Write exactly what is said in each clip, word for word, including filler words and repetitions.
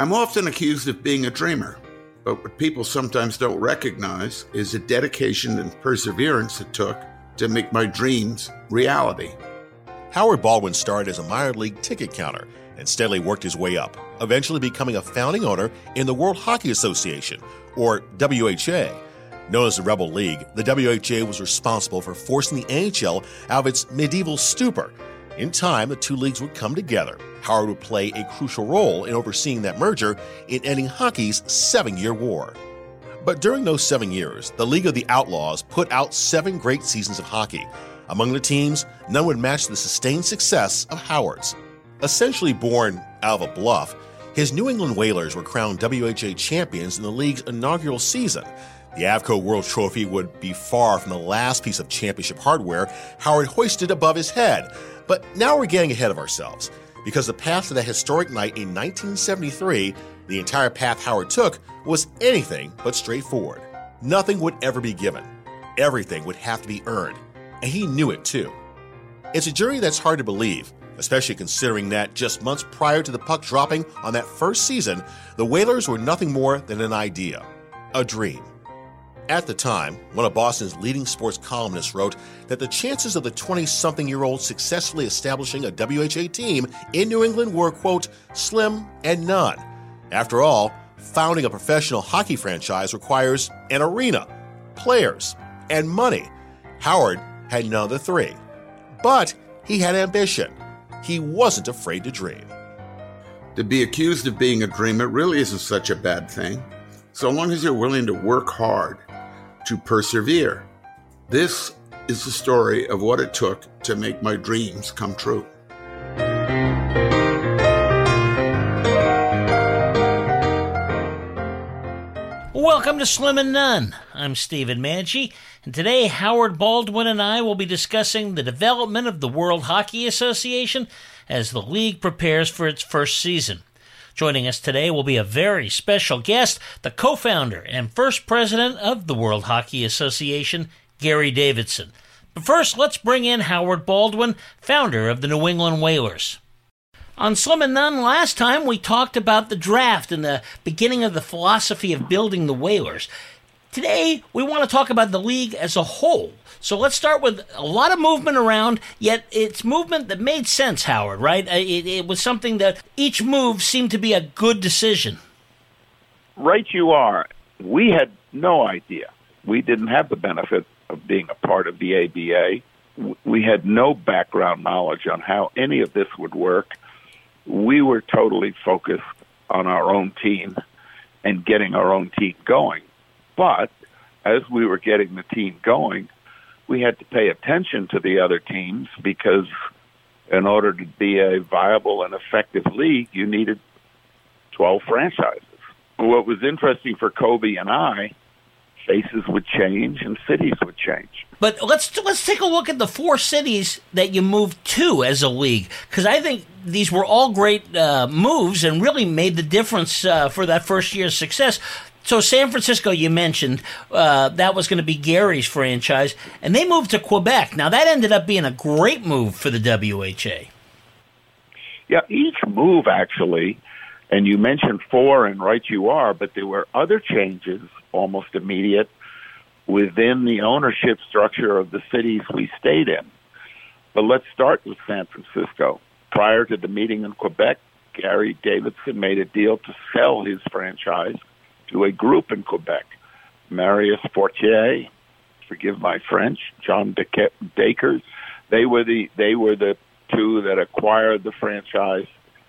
I'm often accused of being a dreamer, but what people sometimes don't recognize is the dedication and perseverance it took to make my dreams reality. Howard Baldwin started as a minor league ticket counter and steadily worked his way up, eventually becoming a founding owner in the World Hockey Association, or W H A. Known as the Rebel League, the W H A was responsible for forcing the N H L out of its medieval stupor. In time, the two leagues would come together. Howard would play a crucial role in overseeing that merger in ending hockey's seven-year war. But during those seven years, the League of the Outlaws put out seven great seasons of hockey. Among the teams, none would match the sustained success of Howard's. Essentially born out of a bluff, his New England Whalers were crowned W H A champions in the league's inaugural season. The Avco World Trophy would be far from the last piece of championship hardware Howard hoisted above his head. But now we're getting ahead of ourselves, because the path to that historic night in nineteen seventy-three, the entire path Howard took, was anything but straightforward. Nothing would ever be given. Everything would have to be earned. And he knew it too. It's a journey that's hard to believe, especially considering that just months prior to the puck dropping on that first season, the Whalers were nothing more than an idea, a dream. At the time, one of Boston's leading sports columnists wrote that the chances of the twenty-something-year-old successfully establishing a W H A team in New England were, quote, slim and none. After all, founding a professional hockey franchise requires an arena, players, and money. Howard had none of the three. But he had ambition. He wasn't afraid to dream. To be accused of being a dreamer really isn't such a bad thing, so long as you're willing to work hard, to persevere. This is the story of what it took to make my dreams come true. Welcome to Slim and None. I'm Stephen Manchi, and today Howard Baldwin and I will be discussing the development of the World Hockey Association as the league prepares for its first season. Joining us today will be a very special guest, the co-founder and first president of the World Hockey Association, Gary Davidson. But first, let's bring in Howard Baldwin, founder of the New England Whalers. On Slim and None last time, we talked about the draft and the beginning of the philosophy of building the Whalers. Today, we want to talk about the league as a whole. So let's start with a lot of movement around, yet it's movement that made sense, Howard, right? It, it was something that each move seemed to be a good decision. Right you are. We had no idea. We didn't have the benefit of being a part of the A B A. We had no background knowledge on how any of this would work. We were totally focused on our own team and getting our own team going. But as we were getting the team going, we had to pay attention to the other teams because in order to be a viable and effective league, you needed twelve franchises. What was interesting for Kobe and I, faces would change and cities would change. But let's let's take a look at the four cities that you moved to as a league, because I think these were all great uh, moves and really made the difference uh, for that first year's success. So San Francisco, you mentioned, uh, that was going to be Gary's franchise, and they moved to Quebec. Now, that ended up being a great move for the W H A. Yeah, each move, actually, and you mentioned four, and right you are, but there were other changes, almost immediate, within the ownership structure of the cities we stayed in. But let's start with San Francisco. Prior to the meeting in Quebec, Gary Davidson made a deal to sell his franchise to a group in Quebec, Marius Fortier, forgive my French, John Dacres. They were the they were the two that acquired the franchise.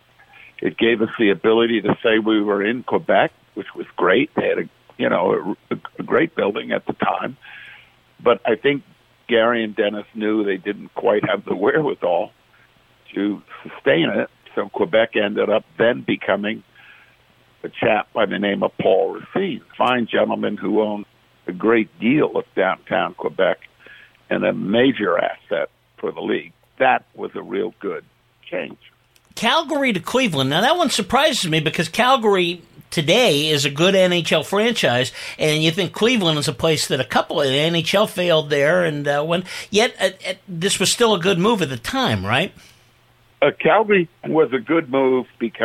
It gave us the ability to say we were in Quebec, which was great. They had a you know a, a great building at the time, but I think Gary and Dennis knew they didn't quite have the wherewithal to sustain it. So Quebec ended up then becoming a chap by the name of Paul Racine, fine gentleman who owned a great deal of downtown Quebec and a major asset for the league. That was a real good change. Calgary to Cleveland. Now, that one surprises me because Calgary today is a good N H L franchise, and you think Cleveland is a place that a couple of the N H L failed there, and uh, when yet uh, uh, this was still a good move at the time, right? Uh, Calgary was a good move because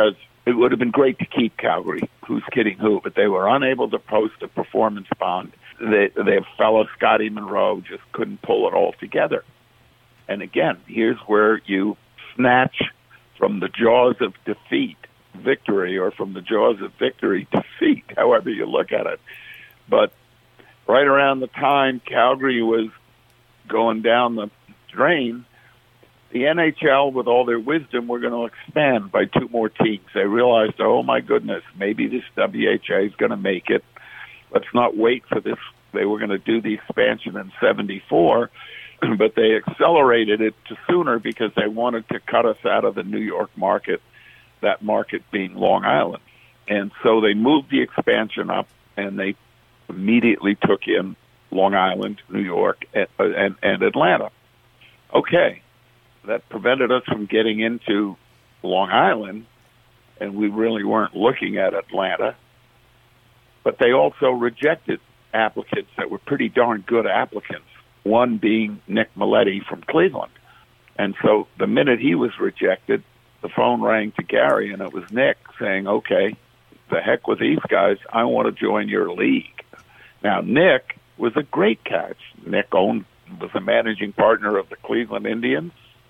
it would have been great to keep Calgary. Who's kidding who? But they were unable to post a performance bond. They, their fellow Scotty Monroe just couldn't pull it all together. And again, here's where you snatch from the jaws of defeat victory, or from the jaws of victory defeat, however you look at it. But right around the time Calgary was going down the drain, the N H L, with all their wisdom, were going to expand by two more teams. They realized, oh, my goodness, maybe this W H A is going to make it. Let's not wait for this. They were going to do the expansion in seventy-four, but they accelerated it to sooner because they wanted to cut us out of the New York market, that market being Long Island. And so they moved the expansion up, and they immediately took in Long Island, New York, and, and, and Atlanta. Okay. That prevented us from getting into Long Island, and we really weren't looking at Atlanta. But they also rejected applicants that were pretty darn good applicants, one being Nick Maletti from Cleveland. And so the minute he was rejected, the phone rang to Gary, and it was Nick saying, okay, the heck with these guys. I want to join your league. Now, Nick was a great catch. Nick owned, was a managing partner of the Cleveland Indians.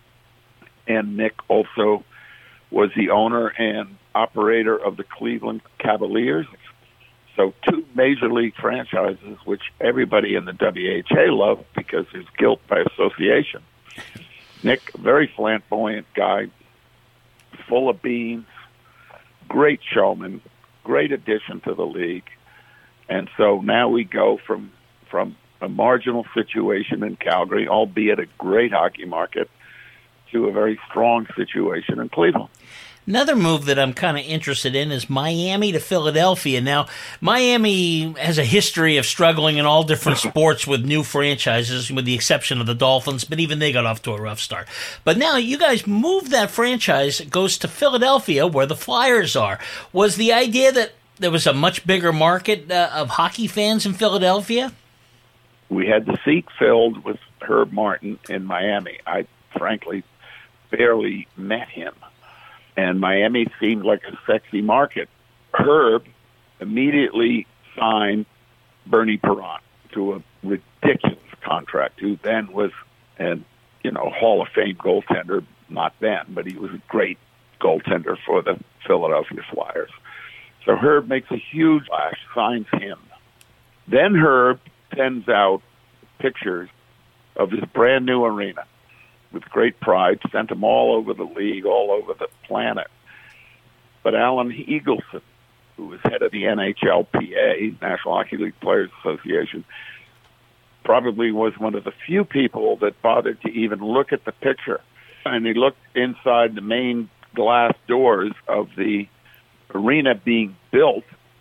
And Nick also was the owner and operator of the Cleveland Cavaliers. So two major league franchises, which everybody in the W H A loved because there's guilt by association. Nick, a very flamboyant guy, full of beans, great showman, great addition to the league. And so now we go from from a marginal situation in Calgary, albeit a great hockey market, to a very strong situation in Cleveland. Another move that I'm kind of interested in is Miami to Philadelphia. Now, Miami has a history of struggling in all different sports with new franchises, with the exception of the Dolphins, but even they got off to a rough start. But now you guys moved that franchise, it goes to Philadelphia, where the Flyers are. Was the idea that there was a much bigger market uh, of hockey fans in Philadelphia? We had the seat filled with Herb Martin in Miami. I, frankly, barely met him. And Miami seemed like a sexy market. Herb immediately signed Bernie Perron to a ridiculous contract, who then was an, you know, Hall of Fame goaltender, not then, but he was a great goaltender for the Philadelphia Flyers. So Herb makes a huge splash, signs him. Then Herb sends out pictures of his brand new arena with great pride, sent them all over the league, all over the planet. But Alan Eagleson, who was head of the N H L P A, National Hockey League Players Association, probably was one of the few people that bothered to even look at the picture. And he looked inside the main glass doors of the arena being built,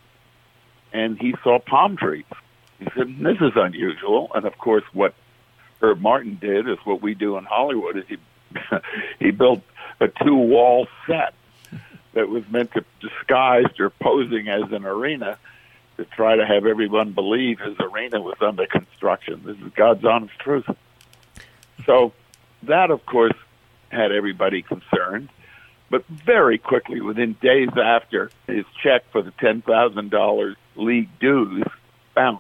and he saw palm trees. He said, this is unusual. And, of course, what Herb Martin did is what we do in Hollywood, is he he built a two-wall set that was meant to disguise or posing as an arena to try to have everyone believe his arena was under construction. This is God's honest truth. So that, of course, had everybody concerned. But very quickly, within days after, his check for the ten thousand dollars league dues bounced.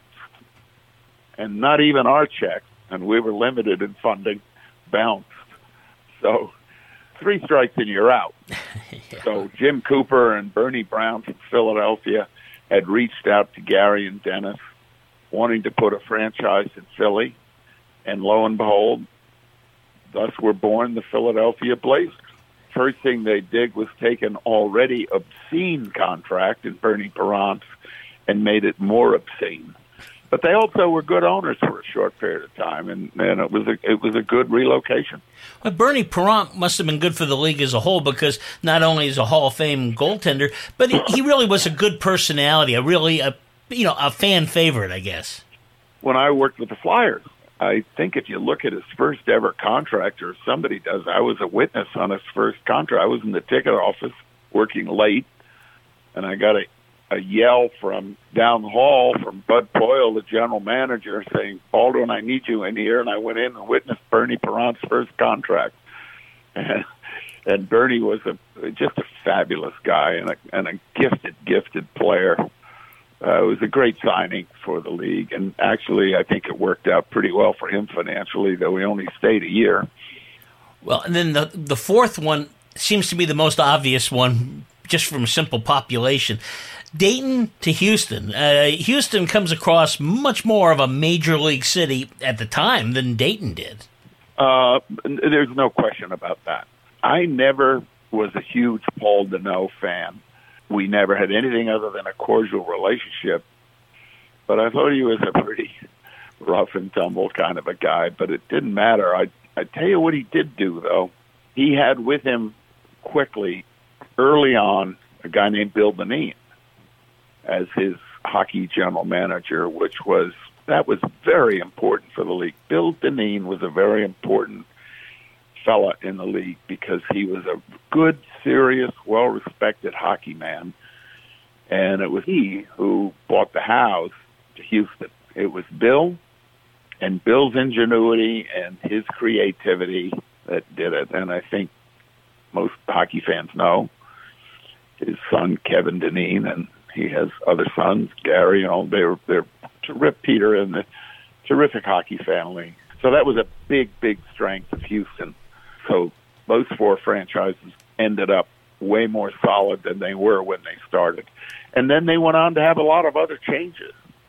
And not even our check, and we were limited in funding, bounced. So three strikes and you're out. Yeah. So Jim Cooper and Bernie Brown from Philadelphia had reached out to Gary and Dennis wanting to put a franchise in Philly. And lo and behold, thus were born the Philadelphia Blazers. First thing they did was take an already obscene contract in Bernie Perron's and made it more obscene. But they also were good owners for a short period of time, and, and it was a it was a good relocation. Well, Bernie Perron must have been good for the league as a whole, because not only is a Hall of Fame goaltender, but he, he really was a good personality, a really a you know a fan favorite, I guess. When I worked with the Flyers, I think if you look at his first ever contract, or somebody does, I was a witness on his first contract. I was in the ticket office working late, and I got a, a yell from down the hall from Bud Boyle, the general manager, saying, Baldwin, I need you in here. And I went in and witnessed Bernie Perron's first contract. And, and Bernie was a, just a fabulous guy and a, and a gifted, gifted player. Uh, it was a great signing for the league, and actually I think it worked out pretty well for him financially, though he only stayed a year. Well, and then the the fourth one seems to be the most obvious one, just from simple population. Dayton to Houston. Uh, Houston comes across much more of a major league city at the time than Dayton did. Uh, there's no question about that. I never was a huge Paul Deneau fan. We never had anything other than a cordial relationship. But I thought he was a pretty rough and tumble kind of a guy. But it didn't matter. I I tell you what he did do, though. He had with him quickly, early on, a guy named Bill Dineen as his hockey general manager, which was, that was very important for the league. Bill Dineen was a very important fella in the league because he was a good, serious, well-respected hockey man. And it was he who bought the house to Houston. It was Bill and Bill's ingenuity and his creativity that did it. And I think most hockey fans know his son, Kevin Dineen, and he has other sons, Gary, you know, they're, they're terrific, Peter, and the terrific hockey family. So that was a big, big strength of Houston. So those four franchises ended up way more solid than they were when they started. And then they went on to have a lot of other changes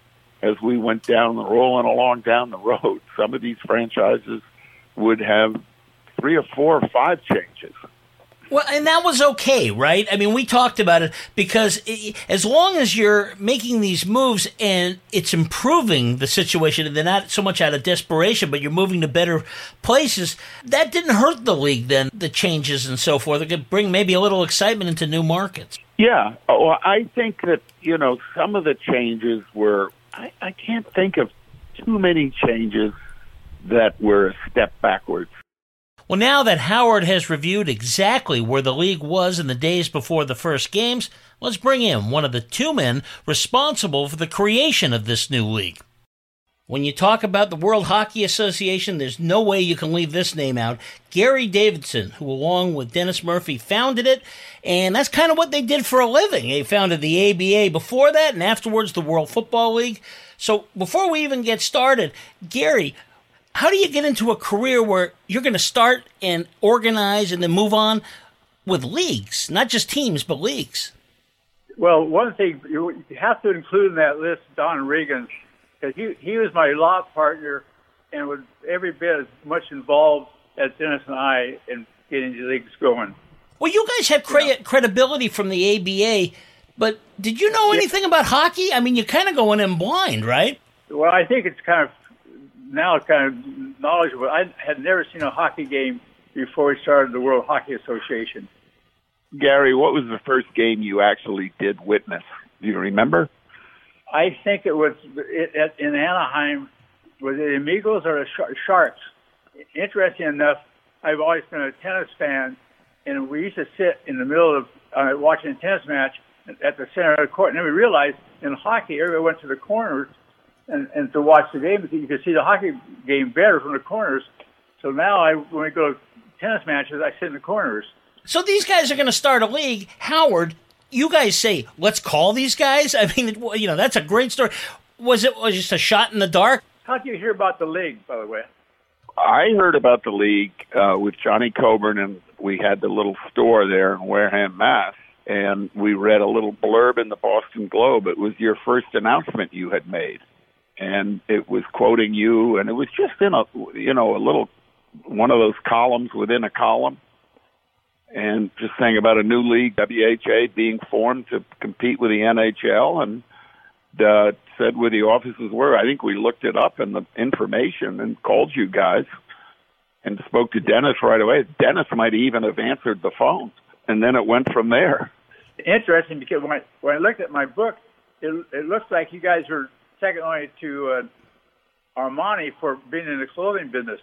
as we went down, rolling along down the road. Some of these franchises would have three or four or five changes. Well, and that was okay, right? I mean, we talked about it because it, as long as you're making these moves and it's improving the situation, and they're not so much out of desperation, but you're moving to better places, that didn't hurt the league then, the changes and so forth. It could bring maybe a little excitement into new markets. Yeah. Well, I think that, you know, some of the changes were, I, I can't think of too many changes that were a step backwards. Well, now that Howard has reviewed exactly where the league was in the days before the first games, let's bring in one of the two men responsible for the creation of this new league. When you talk about the World Hockey Association, there's no way you can leave this name out. Gary Davidson, who along with Dennis Murphy founded it, and that's kind of what they did for a living. They founded the A B A before that, and afterwards the World Football League. So before we even get started, Gary, how do you get into a career where you're going to start and organize and then move on with leagues, not just teams, but leagues? Well, one thing you have to include in that list, Don Regan, because he, he was my law partner and was every bit as much involved as Dennis and I in getting the leagues going. Well, you guys had cre- yeah. credibility from the A B A, but did you know anything yeah. about hockey? I mean, you're kind of going in blind, right? Well, I think it's kind of, now it's kind of knowledgeable. I had never seen a hockey game before we started the World Hockey Association. Gary, what was the first game you actually did witness? Do you remember? I think it was it, in Anaheim. Was it Amigos or the Sharks? Interesting enough, I've always been a tennis fan, and we used to sit in the middle of uh, watching a tennis match at the center of the court, and then we realized in hockey, everybody went to the corners and, and to watch the game. You could see the hockey game better from the corners. So now, I, when we go to tennis matches, I sit in the corners. So these guys are going to start a league. Howard, you guys say, let's call these guys? I mean, you know, that's a great story. Was it was just a shot in the dark? How did you hear about the league, by the way? I heard about the league uh, with Johnny Coburn, and we had the little store there in Wareham, Mass., and we read a little blurb in the Boston Globe. It was your first announcement you had made, and it was quoting you, and it was just in a, you know, a little, one of those columns within a column, and just saying about a new league, W H A, being formed to compete with the N H L, and uh, said where the offices were. I think we looked it up in the information and called you guys and spoke to Dennis right away. Dennis might even have answered the phone, and then it went from there. Interesting, because when I, when I looked at my book, it, it looks like you guys are second only to uh, Armani for being in the clothing business.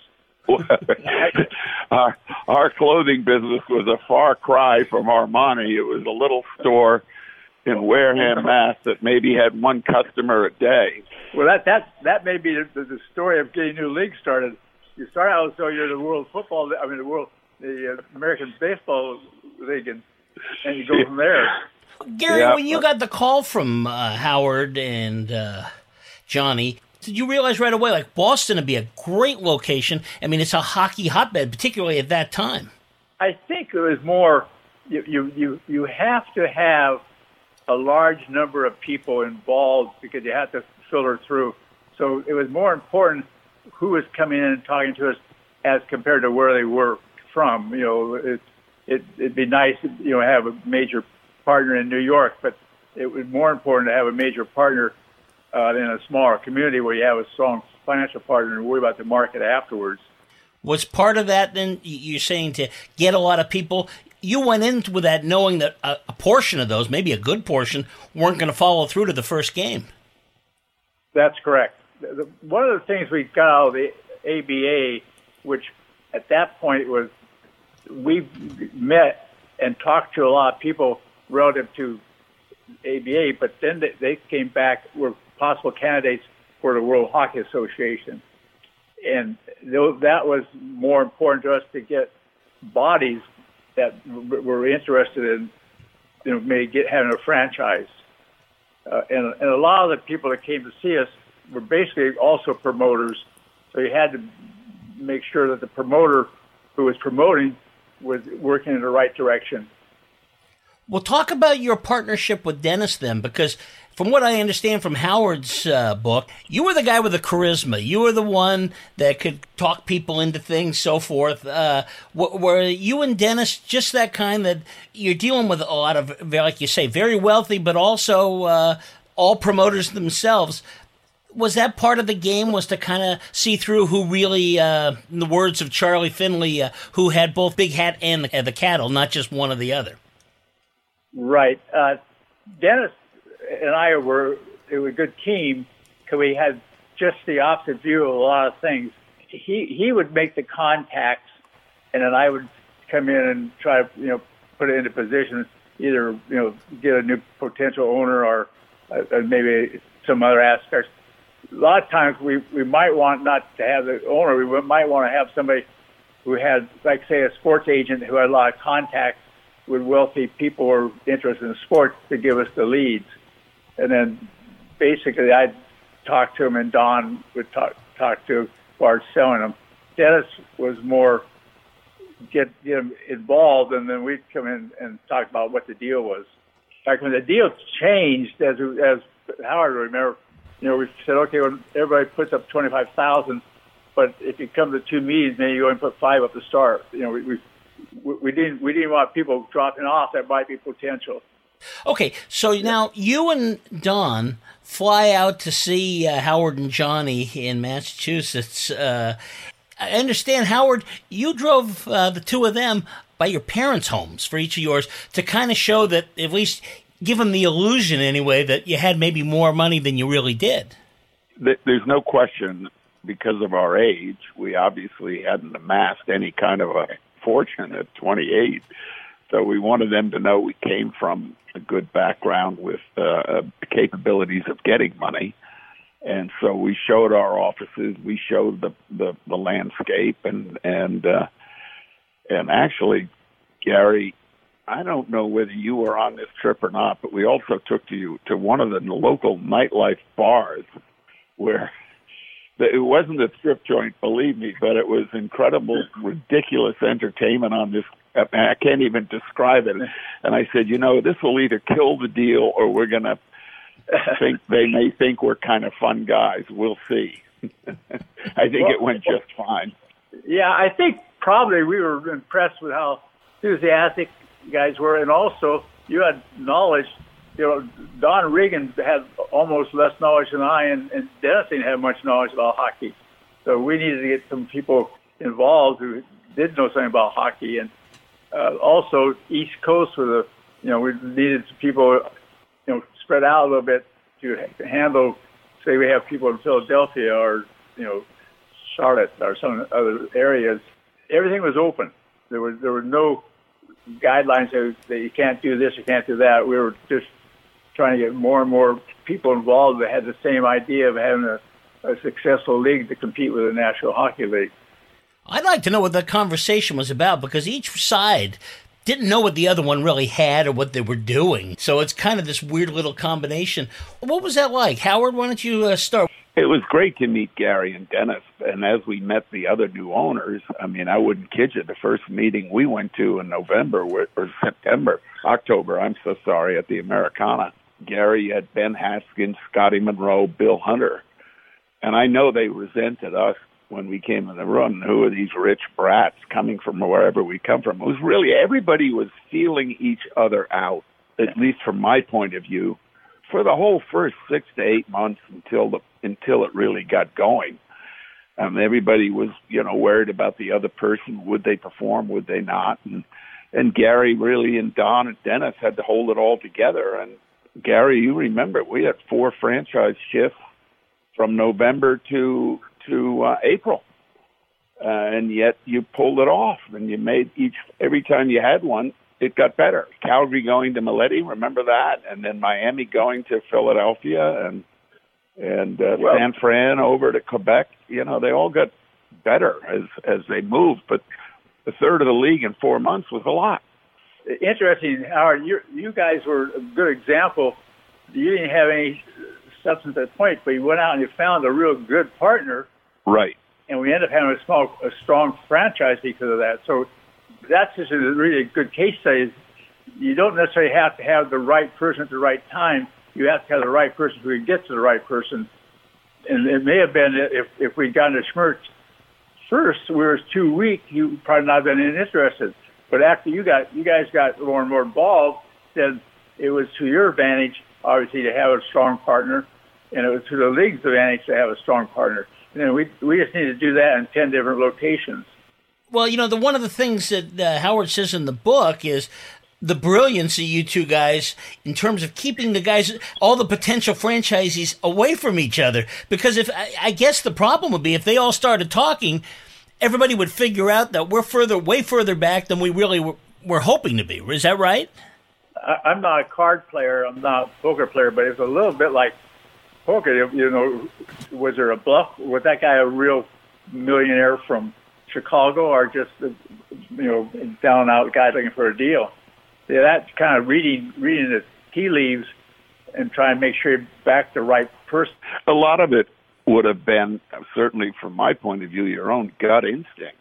our, our clothing business was a far cry from Armani. It was a little store in Wareham, Mass. that maybe had one customer a day. Well, that that that may be the, the story of getting a new league started. You start out as though you're the World Football, I mean the World, the uh, American Baseball League, and and you go from there. Gary, Yeah. when you got the call from uh, Howard and uh, Johnny, did you realize right away, like, Boston would be a great location? I mean, it's a hockey hotbed, particularly at that time. I think it was more, you, you, you, you have to have a large number of people involved because you have to filter through. So it was more important who was coming in and talking to us as compared to where they were from. You know, it, it, it'd be nice, you know, have a major partner in New York, but it was more important to have a major partner uh, in a smaller community where you have a strong financial partner and worry about the market afterwards. Was part of that then, you're saying, to get a lot of people? You went into with that knowing that a, a portion of those, maybe a good portion, weren't going to follow through to the first game. That's correct. The, one of the things we got out of the A B A, which at that point was, we met and talked to a lot of people relative to A B A, but then they, they came back, were possible candidates for the World Hockey Association. And that was more important to us to get bodies that were interested in, you know, maybe get, having a franchise. Uh, and, and a lot of the people that came to see us were basically also promoters. So you had to make sure that the promoter who was promoting was working in the right direction. Well, talk about your partnership with Dennis then, because from what I understand from Howard's uh, book, you were the guy with the charisma. You were the one that could talk people into things, so forth. Uh, were you and Dennis just that kind that you're dealing with a lot of, like you say, very wealthy, but also uh, all promoters themselves? Was that part of the game, was to kind of see through who really, uh, in the words of Charlie Finley, uh, who had both Big Hat and the, uh, the cattle, not just one or the other? Right. Uh, Dennis and I were, it was a good team because we had just the opposite view of a lot of things. He he would make the contacts, and then I would come in and try to, you know, put it into position, either, you know, get a new potential owner or uh, maybe some other aspects. A lot of times we, we might want not to have the owner. We might want to have somebody who had, like, say, a sports agent who had a lot of contacts with wealthy people who are interested in sports to give us the leads. And then basically I'd talk to him and Don would talk, talk to Bart selling them. Dennis was more get, get him involved, and then we'd come in and talk about what the deal was. In fact, when the deal changed, as as Howard remember, you know, we said, okay, when everybody puts up twenty-five thousand, but if you come to two meetings, maybe you go and put five up to start. You know, we, we we didn't we didn't want people dropping off that might be potential. Okay, so now you and Don fly out to see uh, Howard and Johnny in Massachusetts. Uh, I understand, Howard, you drove uh, the two of them by your parents' homes for each of yours to kind of show that, at least give them the illusion anyway, that you had maybe more money than you really did. There's no question, because of our age, we obviously hadn't amassed any kind of a fortune at twenty-eight. So we wanted them to know we came from a good background with uh, capabilities of getting money. And so we showed our offices, we showed the, the, the landscape, and and uh, and actually, Gary, I don't know whether you were on this trip or not, but we also took you to one of the local nightlife bars where it wasn't a strip joint, believe me, but it was incredible, ridiculous entertainment on this. I can't even describe it. And I said, you know, this will either kill the deal or we're going to think they may think we're kind of fun guys. We'll see. I think well, it went just fine. Yeah, I think probably we were impressed with how enthusiastic you guys were, and also you had knowledge. You know, Don Regan had almost less knowledge than I, and, and Dennis didn't have much knowledge about hockey. So we needed to get some people involved who did know something about hockey. And uh, also East Coast with a, you know, we needed some people, you know, spread out a little bit to handle, say we have people in Philadelphia or, you know, Charlotte or some other areas. Everything was open. There was, there were no guidelines that, that you can't do this, you can't do that. We were just trying to get more and more people involved that had the same idea of having a, a successful league to compete with the National Hockey League. I'd like to know what that conversation was about, because each side didn't know what the other one really had or what they were doing. So it's kind of this weird little combination. What was that like? Howard, why don't you uh, start? It was great to meet Gary and Dennis. And as we met the other new owners, I mean, I wouldn't kid you, the first meeting we went to in November or September, October, I'm so sorry, at the Americana, Gary had Ben Haskins, Scotty Monroe, Bill Hunter. And I know they resented us when we came in the room. Who are these rich brats coming from wherever we come from? It was really, everybody was feeling each other out, at least from my point of view, for the whole first six to eight months until the until it really got going. Um, everybody was, you know, worried about the other person. Would they perform? Would they not? And, and Gary really and Don and Dennis had to hold it all together. And Gary, you remember, we had four franchise shifts from November to to uh, April, uh, and yet you pulled it off, and you made each every time you had one, it got better. Calgary going to Mileti, remember that, and then Miami going to Philadelphia, and and uh, well, San Fran over to Quebec. You know, they all got better as as they moved, but a third of the league in four months was a lot. Interesting, Howard. You you guys were a good example. You didn't have any substance at that point, but you went out and you found a real good partner. Right. And we ended up having a small, a strong franchise because of that. So that's just a really good case study. You don't necessarily have to have the right person at the right time. You have to have the right person who can get to the right person. And it may have been if if we'd gotten to Schmertz first, we were too weak. You probably not been interested. But after you got you guys got more and more involved, then it was to your advantage, obviously, to have a strong partner, and it was to the league's advantage to have a strong partner. And then we we just need to do that in ten different locations. Well, you know, the one of the things that uh, Howard says in the book is the brilliance of you two guys in terms of keeping the guys, all the potential franchisees, away from each other. Because if I, I guess the problem would be if they all started talking, everybody would figure out that we're further, way further back than we really were, were hoping to be. Is that right? I, I'm not a card player. I'm not a poker player, but it's a little bit like poker. You know, was there a bluff? Was that guy a real millionaire from Chicago, or just, you know, down and out guy looking for a deal? Yeah, that's kind of reading reading the tea leaves and trying to make sure you back the right person. A lot of it would have been, certainly from my point of view, your own gut instinct.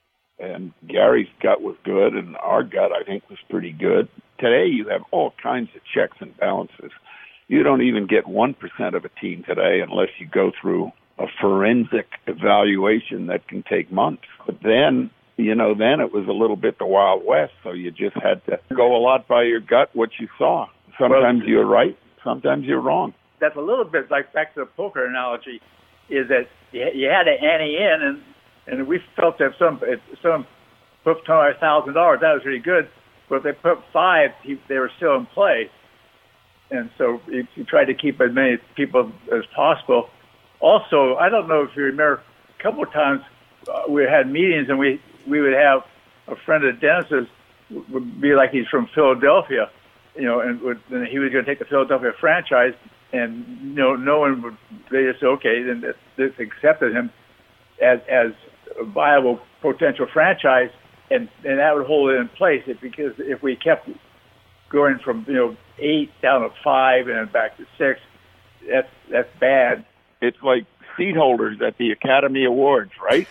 And Gary's gut was good, and our gut, I think, was pretty good. Today, you have all kinds of checks and balances. You don't even get one percent of a team today unless you go through a forensic evaluation that can take months. But then, you know, then it was a little bit the Wild West, so you just had to go a lot by your gut, what you saw. Sometimes well, you're right, sometimes you're wrong. That's a little bit like, back to the poker analogy, is that you had to ante in, and, and we felt that if some, if some put twenty thousand dollars, that was really good, but if they put five, they were still in play. And so you, you tried to keep as many people as possible. Also, I don't know if you remember, a couple of times uh, we had meetings, and we, we would have a friend of Dennis's would be like he's from Philadelphia, you know, and, would, and he was going to take the Philadelphia franchise, and, you know, no one would, they just, okay, then this accepted him as as a viable potential franchise, and, and that would hold it in place, because if we kept going from, you know, eight down to five and then back to six, that's that's bad. It's like seat holders at the Academy Awards, right?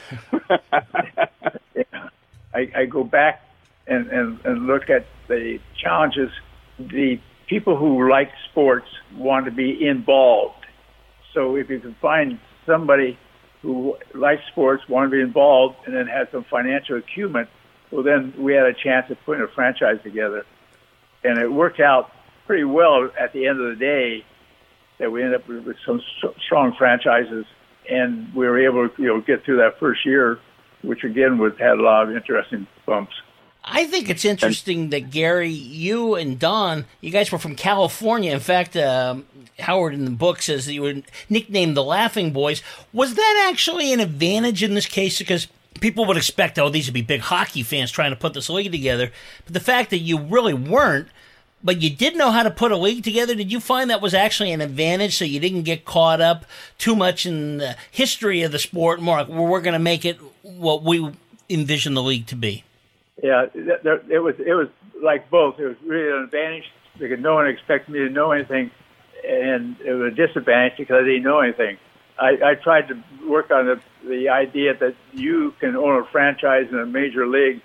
Yeah. I, I go back and, and, and look at the challenges. The people who like sports want to be involved. So if you can find somebody who likes sports, want to be involved, and then has some financial acumen, well, then we had a chance of putting a franchise together. And it worked out pretty well at the end of the day, that we ended up with some strong franchises, and we were able to, you know, get through that first year, which again was had a lot of interesting bumps. I think it's interesting that, Gary, you and Don, you guys were from California. In fact, um, Howard in the book says that you were nicknamed the Laughing Boys. Was that actually an advantage in this case? Because people would expect, oh, these would be big hockey fans trying to put this league together. But the fact that you really weren't, but you did know how to put a league together, did you find that was actually an advantage, so you didn't get caught up too much in the history of the sport, more like, well, we're going to make it what we envision the league to be? Yeah, there, it was it was like both. It was really an advantage because no one expected me to know anything, and it was a disadvantage because I didn't know anything. I, I tried to work on the the idea that you can own a franchise in a major league,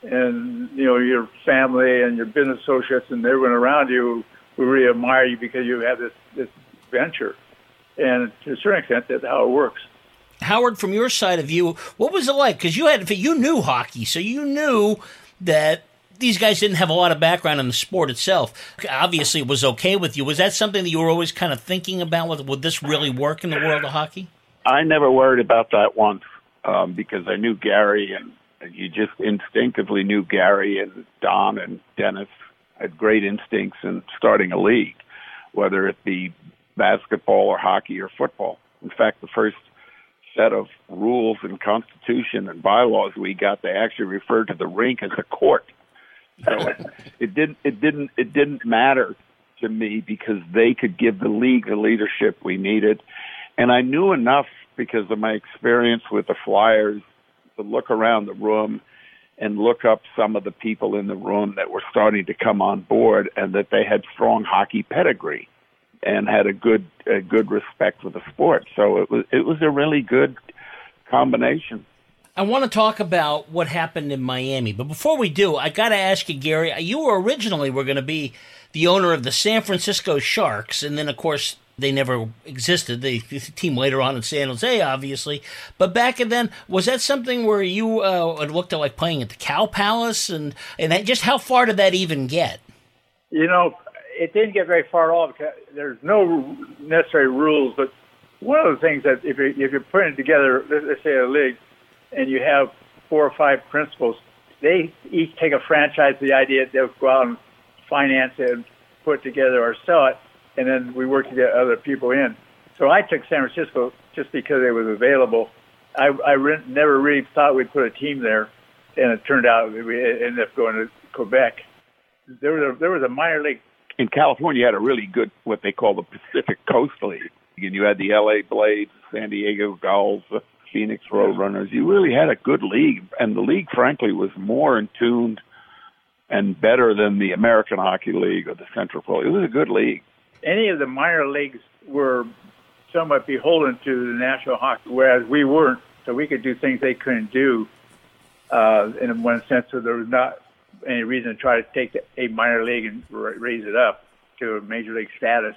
and you know your family and your business associates and everyone around you will really admire you because you have this this venture, and to a certain extent, that's how it works. Howard, from your side of view, what was it like? Because you had, you knew hockey, so you knew that these guys didn't have a lot of background in the sport itself. Obviously, it was okay with you. Was that something that you were always kind of thinking about? Would, would this really work in the world of hockey? I never worried about that once um, because I knew Gary, and you just instinctively knew Gary and Don and Dennis had great instincts in starting a league, whether it be basketball or hockey or football. In fact, the first set of rules and constitution and bylaws we got, they actually referred to the rink as a court. So it, it didn't it didn't it didn't matter to me because they could give the league the leadership we needed. And I knew enough because of my experience with the Flyers to look around the room and look up some of the people in the room that were starting to come on board and that they had strong hockey pedigree and had a good a good respect for the sport. So it was it was a really good combination. I want to talk about what happened in Miami, but before we do, I got to ask you, Gary. You were originally were going to be the owner of the San Francisco Sharks, and then of course they never existed. The, the team later on in San Jose, obviously. But back then, was that something where you uh, looked at like playing at the Cow Palace, and and that, just how far did that even get? You know, it didn't get very far at all because there's no necessary rules. But one of the things that if you're, if you're putting together, let's say a league, and you have four or five principals, they each take a franchise, the idea they'll go out and finance it and put it together or sell it, and then we work to get other people in. So I took San Francisco just because it was available. I, I re- never really thought we'd put a team there, and it turned out we ended up going to Quebec. There was a, there was a minor league. In California, you had a really good, what they call the Pacific Coast League. And you had the L A Blades, San Diego Gulls, the Phoenix Roadrunners. You really had a good league. And the league, frankly, was more in tune and better than the American Hockey League or the Central Pro. It was a good league. Any of the minor leagues were somewhat beholden to the National Hockey, whereas we weren't. So we could do things they couldn't do uh, in one sense. So there was not any reason to try to take a minor league and raise it up to a major league status.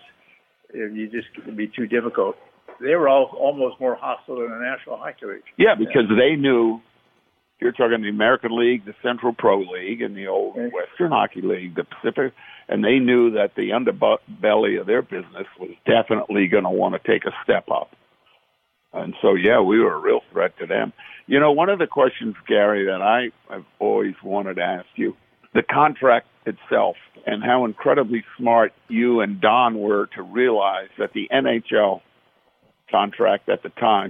You just it'd be too difficult. They were all almost more hostile than the National Hockey League. Yeah, because yeah. they knew you're talking the American League, the Central Pro League, and the old okay. Western Hockey League, the Pacific, and they knew that the underbelly of their business was definitely going to want to take a step up. And so, yeah, we were a real threat to them. You know, one of the questions, Gary, that I, I've always wanted to ask you, the contract itself and how incredibly smart you and Don were to realize that the N H L contract at the time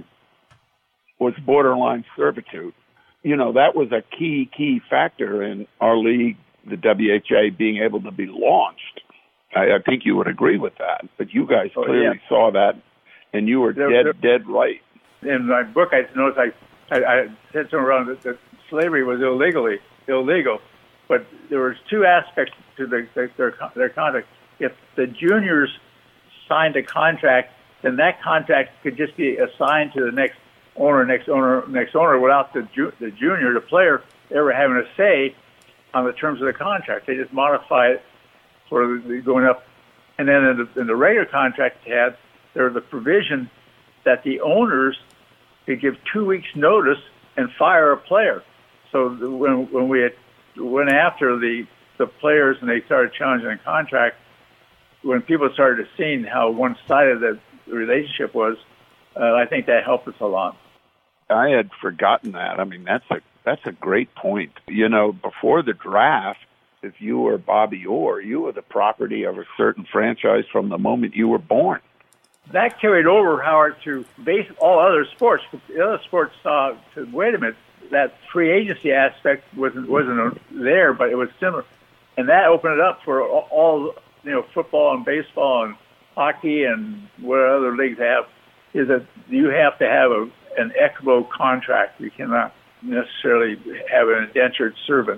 was borderline servitude. You know, that was a key, key factor in our league, the W H A, being able to be launched. I, I think you would agree with that, but you guys oh, clearly yeah. saw that, and you were there, dead, there, dead right. In my book, I noticed I I, I said somewhere around that, that slavery was illegally illegal, but there was two aspects to the, the, their their contract. If the juniors signed a contract, then that contract could just be assigned to the next owner, next owner, next owner, without the ju- the junior, the player, ever having a say on the terms of the contract. They just modify it for the going up, and then in the, in the regular contract they had, there was a provision that the owners could give two weeks' notice and fire a player. So when when we had, went after the the players and they started challenging the contract, when people started seeing how one-sided the relationship was, uh, I think that helped us a lot. I had forgotten that. I mean, that's a that's a great point. You know, before the draft, if you were Bobby Orr, you were the property of a certain franchise from the moment you were born. That carried over, Howard, to base all other sports. The other sports saw, uh, wait a minute, that free agency aspect wasn't wasn't there, but it was similar, and that opened it up for all, all you know, football and baseball and hockey and what other leagues have. Is that you have to have a an equitable contract. You cannot necessarily have an indentured servant.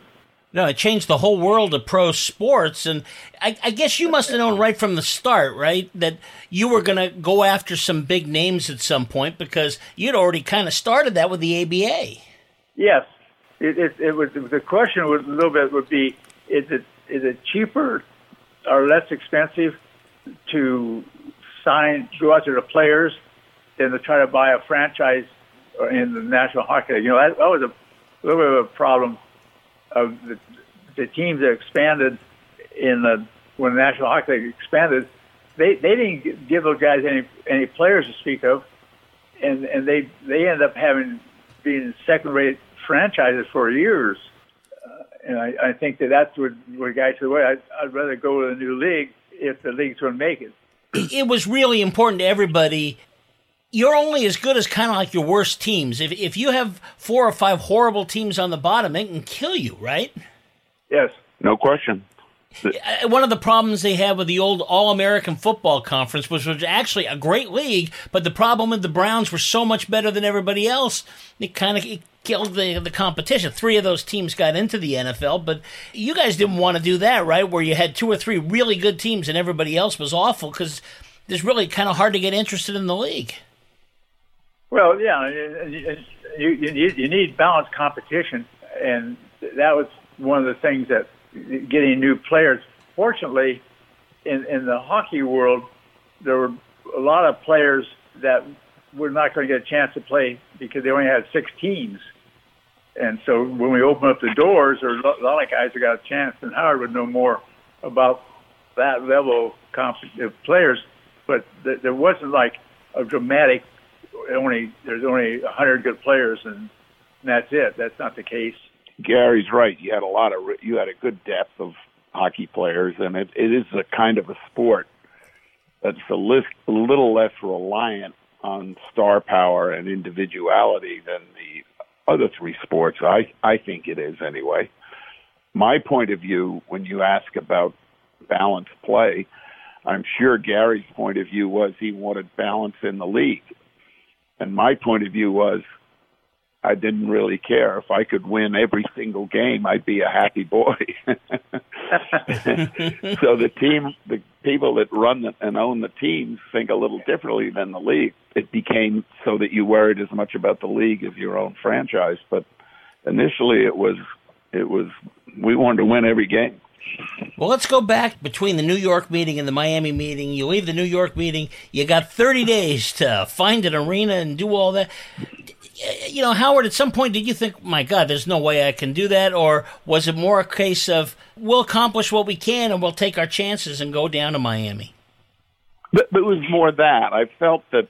No, it changed the whole world of pro sports. And I, I guess you must have known right from the start, right, that you were going to go after some big names at some point because you'd already kind of started that with the A B A. Yes. It, it, it was, the question would, a little bit would be, is it is it cheaper or less expensive to sign, go out to the players than to try to buy a franchise in the National Hockey League? You know, that, that was a little bit of a problem of the, the teams that expanded in the when the National Hockey League expanded. They they didn't give those guys any any players to speak of, and and they they ended up having being second rate franchises for years. Uh, and I, I think that that's what what guys said. Well, I'd, I'd rather go to the new league if the league's going to make it. It was really important to everybody. You're only as good as kind of like your worst teams. If if you have four or five horrible teams on the bottom, it can kill you, right? Yes. No question. One of the problems they had with the old All-American Football Conference was, was actually a great league, but the problem with the Browns were so much better than everybody else, it kind of it killed the, the competition. Three of those teams got into the N F L, but you guys didn't want to do that, right, where you had two or three really good teams and everybody else was awful because it's really kind of hard to get interested in the league. Well, yeah, you, you, you need balanced competition, and that was one of the things that getting new players. Fortunately, in, in the hockey world, there were a lot of players that were not going to get a chance to play because they only had six teams. And so when we opened up the doors, there were a lot of guys who got a chance, and Howard would know more about that level of competitive players. But th- there wasn't like a dramatic, only there's only one hundred good players, and that's it. That's not the case. Gary's right. You had a lot of, you had a good depth of hockey players, and it, it is a kind of a sport that's a, list, a little less reliant on star power and individuality than the other three sports. I, I think it is anyway. My point of view, when you ask about balanced play, I'm sure Gary's point of view was he wanted balance in the league. And my point of view was, I didn't really care. If I could win every single game, I'd be a happy boy. So the team, the people that run the, and own the teams think a little differently than the league. It became so that you worried as much about the league as your own franchise. But initially it was, it was, we wanted to win every game. Well, let's go back between the New York meeting and the Miami meeting. You leave the New York meeting, you got thirty days to find an arena and do all that. You know, Howard, at some point, did you think, my God, there's no way I can do that? Or was it more a case of, we'll accomplish what we can and we'll take our chances and go down to Miami? But it was more that. I felt that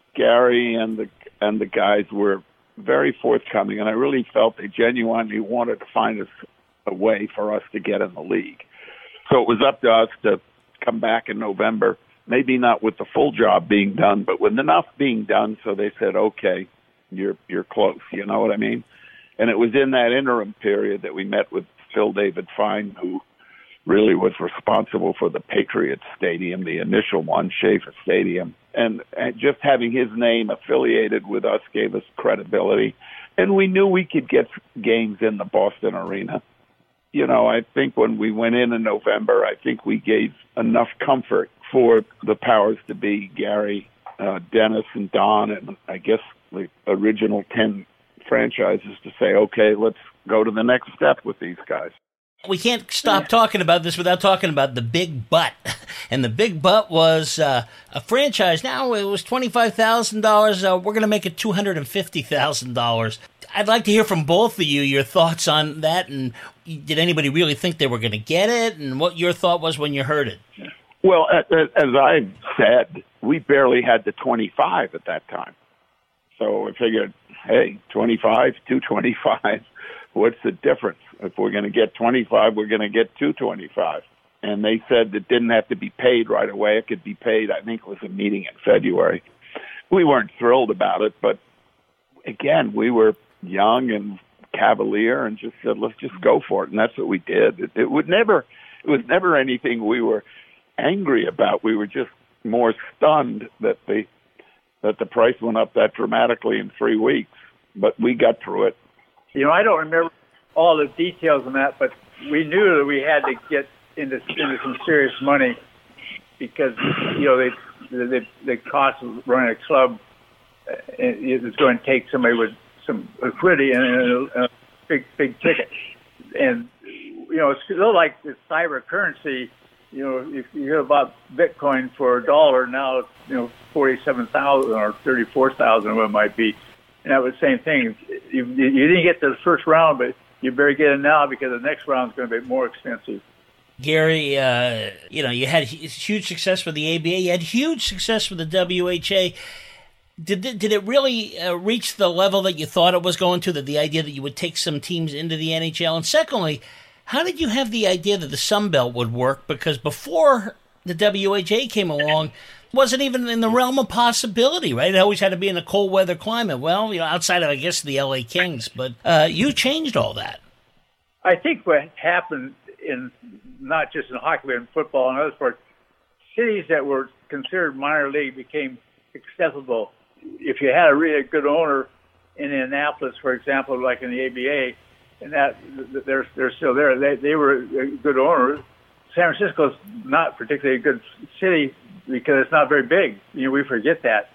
Gary and the and the guys were very forthcoming, and I really felt they genuinely wanted to find us a way for us to get in the league. So it was up to us to come back in November, maybe not with the full job being done, but with enough being done so they said, okay, you're you're close, you know what I mean? And it was in that interim period that we met with Phil David Fine, who really was responsible for the Patriots Stadium, the initial one, Schaefer Stadium. And, and just having his name affiliated with us gave us credibility. And we knew we could get games in the Boston Arena. You know, I think when we went in in November, I think we gave enough comfort for the powers to be, Gary, uh, Dennis, and Don, and I guess the original ten franchises to say, okay, let's go to the next step with these guys. We can't stop talking about this without talking about the big butt. And the big butt was uh, a franchise. Now it was twenty-five thousand dollars. Uh, we're going to make it two hundred fifty thousand dollars. I'd like to hear from both of you your thoughts on that. And did anybody really think they were going to get it? And what your thought was when you heard it? Well, as I said, we barely had the twenty-five at that time. So I figured, hey, twenty-five, two twenty-five, what's the difference? If we're going to get twenty-five, we're going to get two twenty-five. And they said it didn't have to be paid right away. It could be paid, I think it was a meeting in February. We weren't thrilled about it, but again, we were young and cavalier and just said, let's just go for it. And that's what we did. It, it would never, it was never anything we were angry about. We were just more stunned that the, that the price went up that dramatically in three weeks, but we got through it. You know, I don't remember all the details on that, but we knew that we had to get into into some serious money because you know they the the cost of running a club is going to take somebody with some liquidity and a, a big big ticket, and you know it's a little like the cyber currency. You know, if you hear about Bitcoin for a dollar, now it's, you know, forty-seven thousand or thirty-four thousand, what it might be. And that was the same thing. You, you didn't get to the first round, but you better get it now because the next round is going to be more expensive. Gary, uh, you know, you had huge success with the A B A. You had huge success with the W H A. Did it, did it really uh, reach the level that you thought it was going to, that the idea that you would take some teams into the N H L? And secondly, how did you have the idea that the Sun Belt would work? Because before the W H A came along, it wasn't even in the realm of possibility, right? It always had to be in a cold weather climate. Well, you know, outside of, I guess, the L A Kings. But uh, you changed all that. I think what happened in not just in hockey, but in football and other sports, cities that were considered minor league became accessible. If you had a really good owner in Indianapolis, for example, like in the A B A, and that they're they're still there. They they were a good owner. San Francisco's not particularly a good city because it's not very big. You know, we forget that.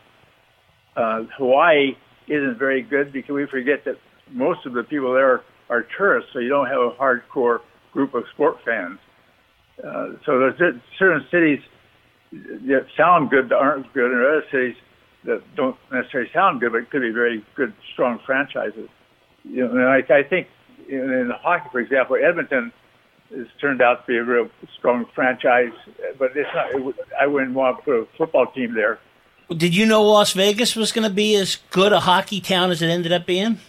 Uh, Hawaii isn't very good because we forget that most of the people there are tourists, so you don't have a hardcore group of sport fans. Uh, so there's certain cities that sound good that aren't good, and other cities that don't necessarily sound good but could be very good, strong franchises. You know, and I, I think in, in hockey, for example, Edmonton has turned out to be a real strong franchise, but it's not. It, I wouldn't want to put a football team there. Did you know Las Vegas was going to be as good a hockey town as it ended up being?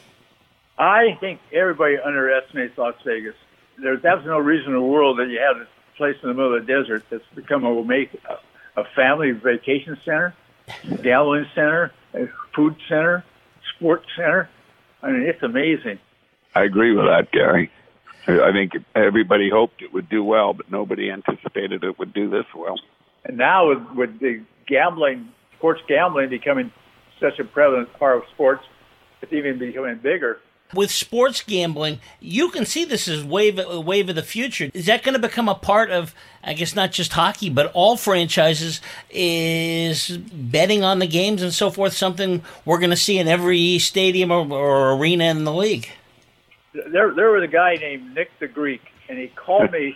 I think everybody underestimates Las Vegas. There's absolutely no reason in the world that you have this place in the middle of the desert that's become a, make a, a family vacation center, gambling center, a food center, sports center. I mean, it's amazing. I agree with that, Gary. I think everybody hoped it would do well, but nobody anticipated it would do this well. And now with, with the gambling, sports gambling becoming such a prevalent part of sports, it's even becoming bigger. With sports gambling, you can see this as wave, a wave of the future. Is that going to become a part of, I guess, not just hockey, but all franchises? Is betting on the games and so forth something we're going to see in every stadium or, or arena in the league? There, there was a guy named Nick the Greek, and he called me,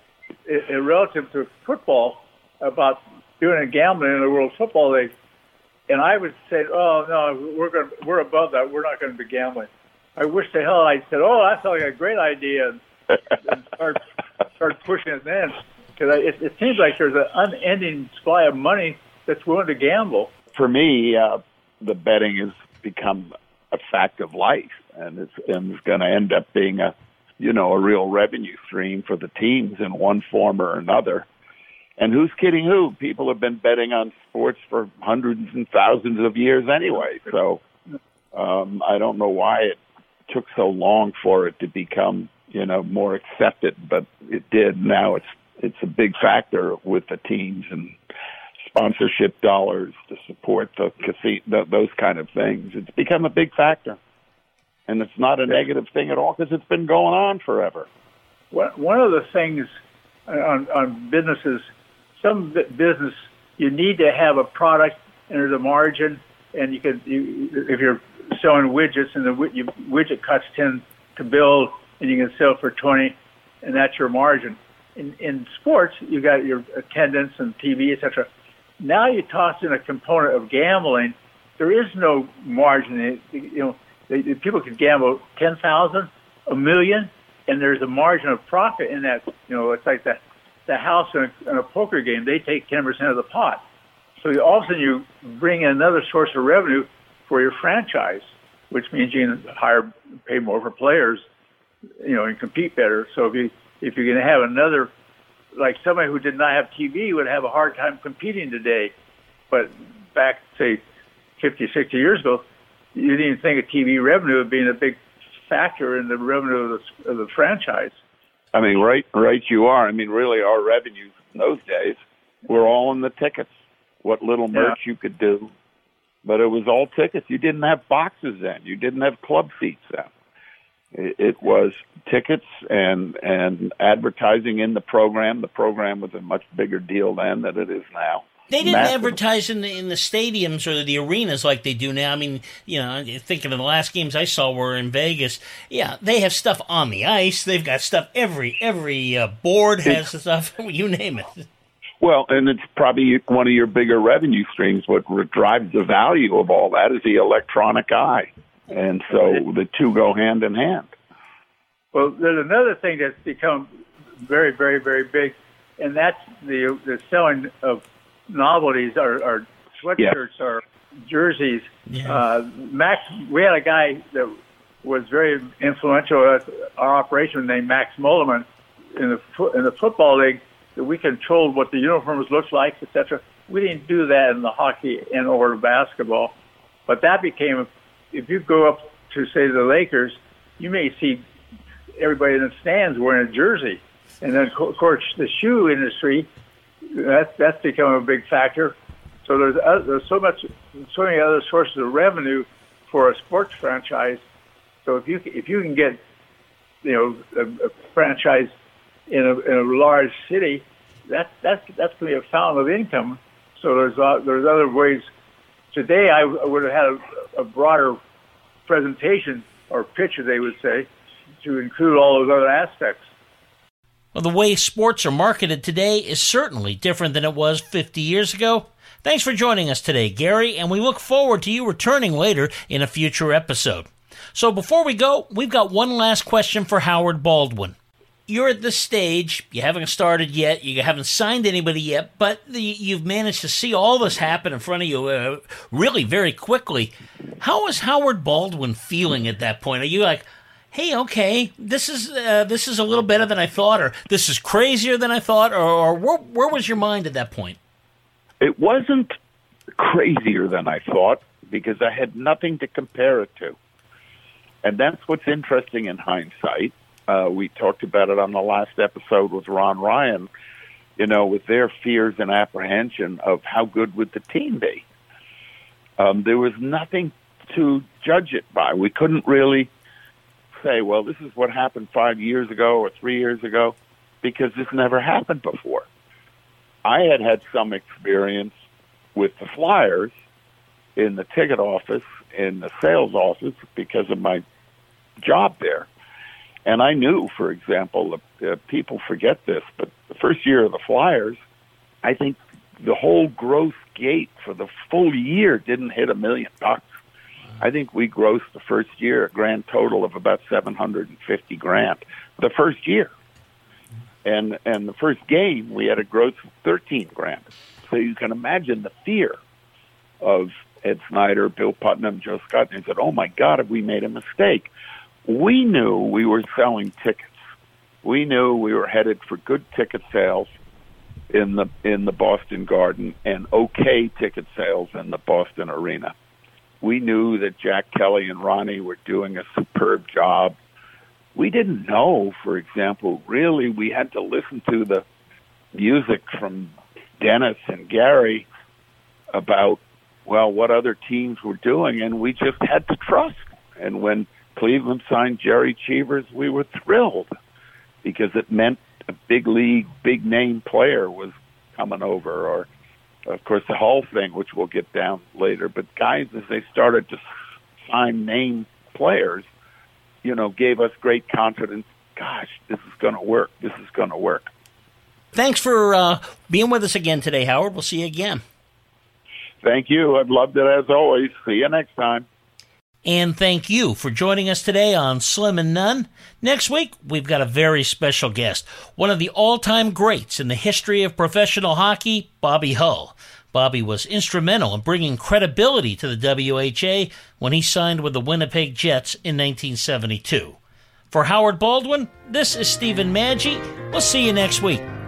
a, a relative to football, about doing a gambling in the World Football League, and I would say, "Oh no, we're going, we're above that. We're not going to be gambling." I wish the hell I said, "Oh, that sounds like a great idea," and start start pushing it then, because it, it seems like there's an unending supply of money that's willing to gamble. For me, uh, the betting has become a fact of life, and it's and it's going to end up being a, you know, a real revenue stream for the teams in one form or another. And who's kidding who? People have been betting on sports for hundreds and thousands of years anyway. So um, I don't know why it took so long for it to become, you know, more accepted, but it did. Now it's it's a big factor with the teams and sponsorship dollars to support the casino, those kind of things. It's become a big factor, and it's not a negative thing at all because it's been going on forever. One of the things on, on businesses, some business, you need to have a product and there's a margin, and you could, you, if you're selling widgets and the widget costs ten to build, and you can sell for twenty, and that's your margin. In, in sports, you got your attendance and T V, et cetera. Now you toss in a component of gambling. There is no margin. You know, they, people could gamble ten thousand, a million, and there's a margin of profit in that. You know, it's like the the house in a, in a poker game. They take ten percent of the pot. So you, all of a sudden you bring in another source of revenue for your franchise, which means you can hire, pay more for players, you know, and compete better. So if you if you're going to have another, like somebody who did not have T V would have a hard time competing today, but back say fifty, sixty years ago, you didn't even think of T V revenue being a big factor in the revenue of the, of the franchise. I mean, right, right, you are. I mean, really, our revenues in those days were all in the tickets. What little merch yeah. you could do. But it was all tickets. You didn't have boxes then. You didn't have club seats then. It, it was tickets and and advertising in the program. The program was a much bigger deal then than it is now. They didn't Massive. advertise in the, in the stadiums or the arenas like they do now. I mean, you know, thinking of the last games I saw were in Vegas. Yeah, they have stuff on the ice. They've got stuff. Every every uh, board has it's, stuff. You name it. Well, and it's probably one of your bigger revenue streams. What drives the value of all that is the electronic eye. And so the two go hand in hand. Well, there's another thing that's become very, very, very big, and that's the the selling of novelties or, or sweatshirts yeah. or jerseys. Yeah. Uh, Max, we had a guy that was very influential at our operation named Max Mulliman in the in the football league. That we controlled what the uniforms looked like, et cetera. We didn't do that in the hockey and or the basketball, but that became. If you go up to say the Lakers, you may see everybody in the stands wearing a jersey, and then of course the shoe industry. That's that's become a big factor. So there's uh, there's so much, so many other sources of revenue for a sports franchise. So if you if you can get, you know, a, a franchise in a in a large city, that that's that's going to be a fountain of income. So there's uh, there's other ways. Today I would have had a, a broader presentation or pitch, as they would say, to include all those other aspects. Well, the way sports are marketed today is certainly different than it was fifty years ago. Thanks for joining us today, Gary, and we look forward to you returning later in a future episode. So before we go, we've got one last question for Howard Baldwin. You're at this stage, you haven't started yet, you haven't signed anybody yet, but the, you've managed to see all this happen in front of you uh, really very quickly. How is Howard Baldwin feeling at that point? Are you like, hey, okay, this is uh, this is a little better than I thought, or this is crazier than I thought, or, or where, where was your mind at that point? It wasn't crazier than I thought because I had nothing to compare it to. And that's what's interesting in hindsight. Uh, we talked about it on the last episode with Ron Ryan, you know, with their fears and apprehension of how good would the team be. Um, there was nothing to judge it by. We couldn't really say, well, this is what happened five years ago or three years ago, because this never happened before. I had had some experience with the Flyers in the ticket office, in the sales office, because of my job there. And I knew, for example, uh, people forget this, but the first year of the Flyers, I think the whole gross gate for the full year didn't hit a million bucks. I think we grossed the first year a grand total of about seven hundred fifty grand. The first year. And and the first game, we had a gross of thirteen grand. So you can imagine the fear of Ed Snyder, Bill Putnam, Joe Scott. And they said, oh, my God, have we made a mistake? We knew we were selling tickets. We knew we were headed for good ticket sales in the in the Boston Garden and okay ticket sales in the Boston Arena. We knew that Jack Kelly and Ronnie were doing a superb job. We didn't know, for example, really we had to listen to the music from Dennis and Gary about, well, what other teams were doing, and we just had to trust. And when Cleveland signed Jerry Cheevers, we were thrilled because it meant a big league, big name player was coming over, or of course the Hull thing, which we'll get down later. But guys, as they started to sign name players, you know, gave us great confidence. Gosh, this is going to work. This is going to work. Thanks for uh, being with us again today, Howard. We'll see you again. Thank you. I've loved it as always. See you next time. And thank you for joining us today on Slim and None. Next week, we've got a very special guest, one of the all-time greats in the history of professional hockey, Bobby Hull. Bobby was instrumental in bringing credibility to the W H A when he signed with the Winnipeg Jets in nineteen seventy-two. For Howard Baldwin, this is Stephen Maggi. We'll see you next week.